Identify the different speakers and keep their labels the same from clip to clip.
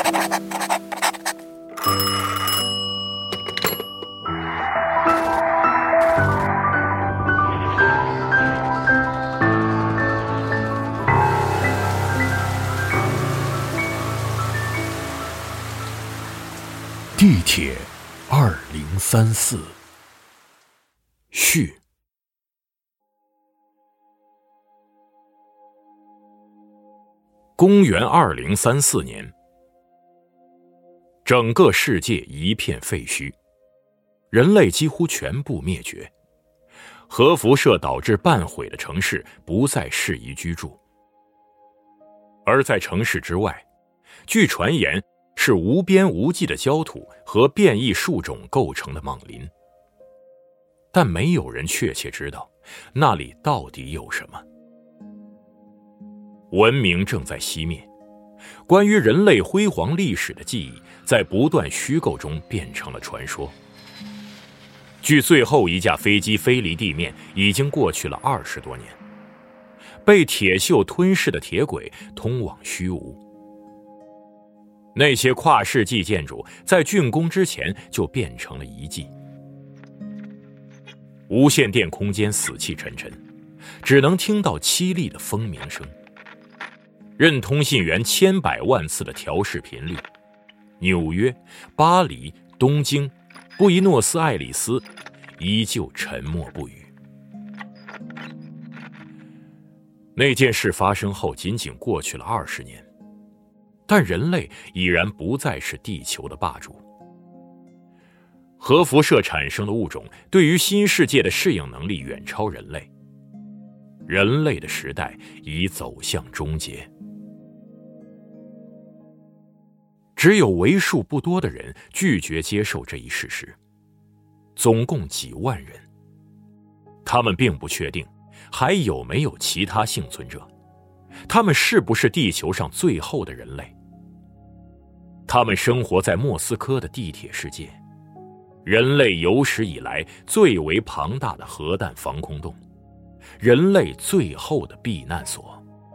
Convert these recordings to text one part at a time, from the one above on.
Speaker 1: 地铁2034续。公元2034年，整个世界一片废墟，人类几乎全部灭绝，核辐射导致半毁的城市不再适宜居住。而在城市之外，据传言是无边无际的焦土和变异树种构成的莽林，但没有人确切知道那里到底有什么。文明正在熄灭，关于人类辉煌历史的记忆在不断虚构中变成了传说。距最后一架飞机飞离地面已经过去了20多年，被铁锈吞噬的铁轨通往虚无。那些跨世纪建筑在竣工之前就变成了遗迹。无线电空间死气沉沉，只能听到凄厉的蜂鸣声。任通信员千百万次的调试频率，纽约、巴黎、东京、布宜诺斯艾利斯依旧沉默不语。那件事发生后仅仅过去了20年，但人类已然不再是地球的霸主。核辐射产生的物种对于新世界的适应能力远超人类，人类的时代已走向终结。只有为数不多的人拒绝接受这一事实，总共几万人。他们并不确定还有没有其他幸存者，他们是不是地球上最后的人类。他们生活在莫斯科的地铁世界，人类有史以来最为庞大的核弹防空洞，人类最后的避难所。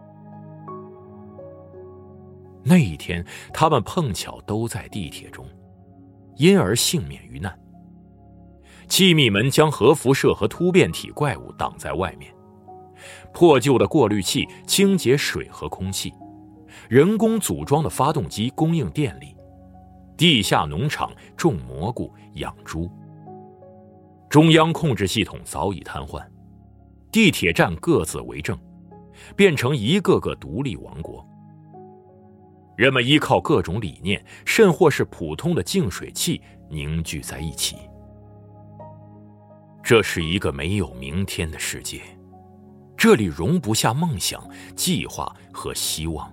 Speaker 1: 那一天，他们碰巧都在地铁中，因而幸免于难。气密门将核辐射和突变体怪物挡在外面，破旧的过滤器清洁水和空气，人工组装的发动机供应电力，地下农场种蘑菇养猪。中央控制系统早已瘫痪，地铁站各自为政，变成一个个独立王国。人们依靠各种理念，甚或是普通的净水器凝聚在一起。这是一个没有明天的世界，这里容不下梦想、计划和希望。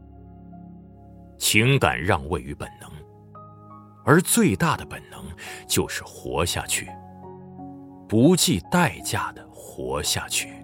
Speaker 1: 情感让位于本能，而最大的本能就是活下去，不计代价的活下去。